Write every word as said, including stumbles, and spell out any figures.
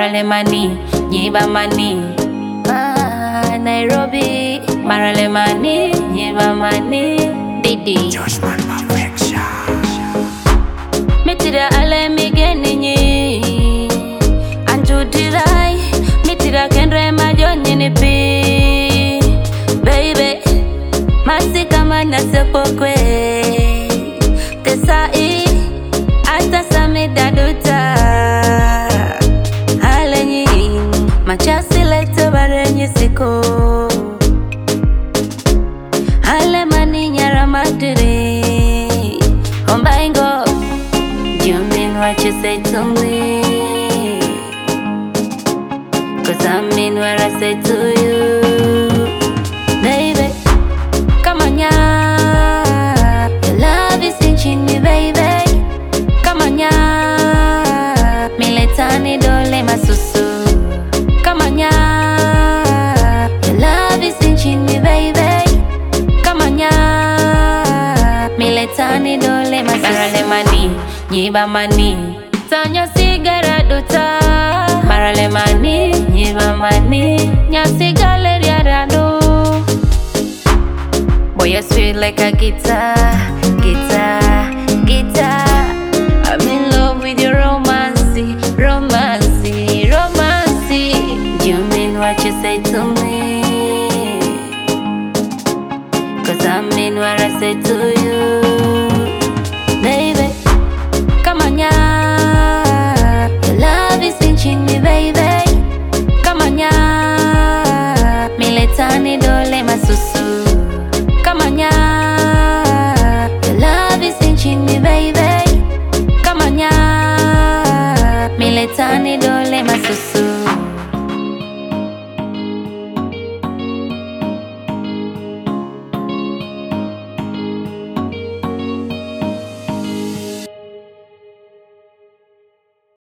Maralemani, Nyibamani. Ah, Nairobi, Maralemani, Nyibamani. Didi. Judgment perfection. Mitira ale migeni Anjudirai Mitira kendre majoni ni pi Baby Masi kama nasepokwe Tesai Ata samida duta Ale nyi Machasi lete barenyi siko Ale mani nyara madiri Ombaingo You mean what you say to me? Cause I mean what I say to you. Baby, come on, yeah. Your love is inching me, baby. Come on, yeah. Miletani dole masusu. Come on, yeah. Your love is inching me, baby. Come on, yeah. Miletani dole masusu. Maralemani, Nyibamani. Tanya sigara duta. Maralemani, Nyibamani. Nyasi galeria rado. Boy, you sweet like a guitar, guitar, guitar. I'm in love with your romancy, romancy, romancy. You mean what you say to me? Cause I mean what I say to you.